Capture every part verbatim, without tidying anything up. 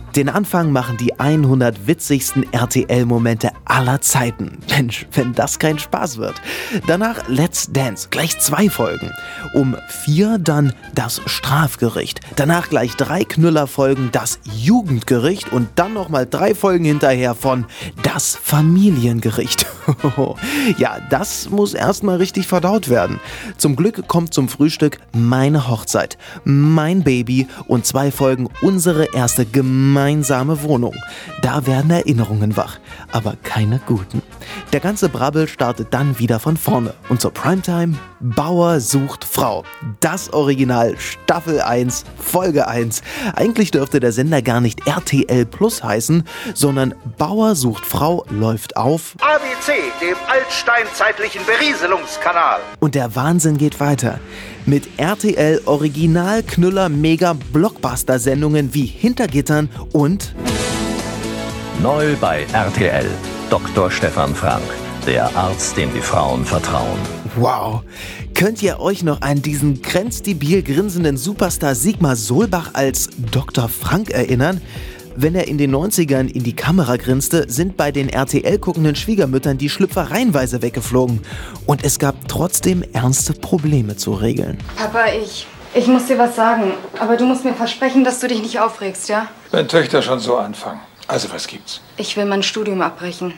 Den Anfang machen die hundert witzigsten R T L-Momente aller Zeiten. Mensch, wenn das kein Spaß wird. Danach Let's Dance, gleich zwei Folgen. Um vier dann das Strafgericht. Danach gleich drei Knüllerfolgen, das Jugendgericht und dann nochmal drei Folgen hinterher von das Familiengericht. Ja, das muss erstmal richtig verdaut werden. Zum Glück kommt zum Frühstück Meine Hochzeit, Mein Baby und zwei Folgen Unsere erste gemeinsame Wohnung. Da werden Erinnerungen wach, aber keine guten. Der ganze Brabbel startet dann wieder von vorne. Und zur Primetime Bauer sucht Frau. Das Original, Staffel eins, Folge eins. Eigentlich dürfte der Sender gar nicht R T L Plus heißen, sondern Bauer sucht Frau läuft auf A B C, dem altsteinzeitlichen Berieselungskanal. Und der Wahnsinn geht weiter. Mit R T L Original Knüller Mega Blockbuster Sendungen wie Hinter Gittern und neu bei R T L. Doktor Stefan Frank, der Arzt, dem die Frauen vertrauen. Wow! Könnt ihr euch noch an diesen grenzdebil grinsenden Superstar Sigmar Solbach als Doktor Frank erinnern? Wenn er in den neunzigern in die Kamera grinste, sind bei den R T L-guckenden Schwiegermüttern die Schlüpfer reihenweise weggeflogen. Und es gab trotzdem ernste Probleme zu regeln. Papa, ich... Ich muss dir was sagen, aber du musst mir versprechen, dass du dich nicht aufregst, ja? Wenn Töchter schon so anfangen. Also, was gibt's? Ich will mein Studium abbrechen.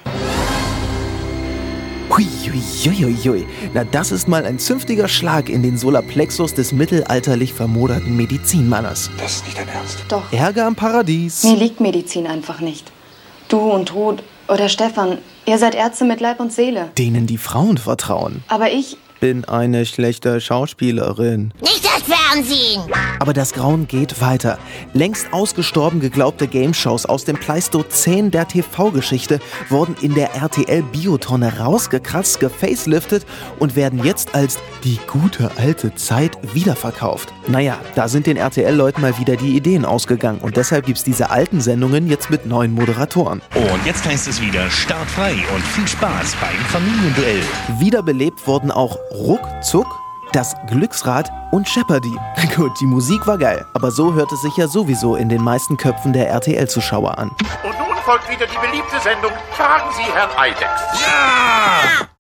Hui, hui, hui, hui. Na, das ist mal ein zünftiger Schlag in den Solarplexus des mittelalterlich vermoderten Medizinmannes. Das ist nicht dein Ernst. Doch. Ärger am Paradies. Mir liegt Medizin einfach nicht. Du und Ruth oder Stefan, ihr seid Ärzte mit Leib und Seele. Denen die Frauen vertrauen. Aber ich... bin eine schlechte Schauspielerin. Nicht das Fernsehen! Aber das Grauen geht weiter. Längst ausgestorben geglaubte Game-Shows aus dem Pleistozän der T V-Geschichte wurden in der R T L-Biotonne rausgekratzt, gefaceliftet und werden jetzt als die gute alte Zeit wiederverkauft. Naja, da sind den R T L-Leuten mal wieder die Ideen ausgegangen und deshalb gibt's diese alten Sendungen jetzt mit neuen Moderatoren. Und jetzt heißt es wieder startfrei und viel Spaß beim Familienduell. Wiederbelebt wurden auch Ruckzuck, das Glücksrad und Jeopardy. Gut, die Musik war geil, aber so hört es sich ja sowieso in den meisten Köpfen der R T L-Zuschauer an. Und nun folgt wieder die beliebte Sendung Fragen Sie Herrn Eidex. Ja!